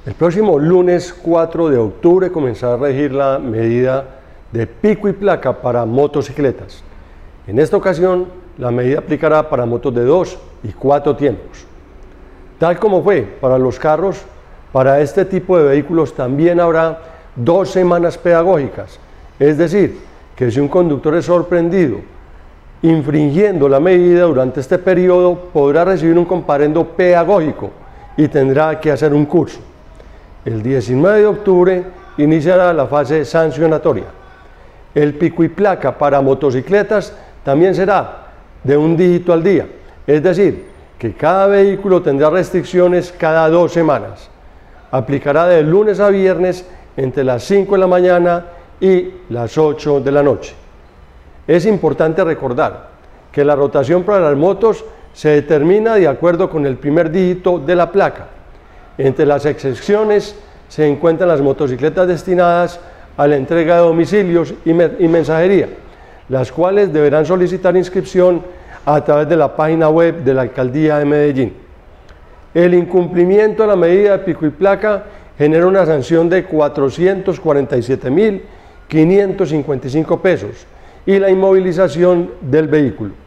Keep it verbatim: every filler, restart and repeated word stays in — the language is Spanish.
El próximo lunes cuatro de octubre comenzará a regir la medida de pico y placa para motocicletas. En esta ocasión, la medida aplicará para motos de dos y cuatro tiempos. Tal como fue para los carros, para este tipo de vehículos también habrá dos semanas pedagógicas, es decir, que si un conductor es sorprendido infringiendo la medida durante este periodo, podrá recibir un comparendo pedagógico y tendrá que hacer un curso. El diecinueve de octubre iniciará la fase sancionatoria. El pico y placa para motocicletas también será de un dígito al día, es decir, que cada vehículo tendrá restricciones cada dos semanas. Aplicará de lunes a viernes entre las cinco de la mañana y las ocho de la noche. Es importante recordar que la rotación para las motos se determina de acuerdo con el primer dígito de la placa. Entre las excepciones se encuentran las motocicletas destinadas a la entrega de domicilios y, y mensajería, las cuales deberán solicitar inscripción a través de la página web de la Alcaldía de Medellín. El incumplimiento de la medida de pico y placa genera una sanción de cuatrocientos cuarenta y siete mil quinientos cincuenta y cinco pesos y la inmovilización del vehículo.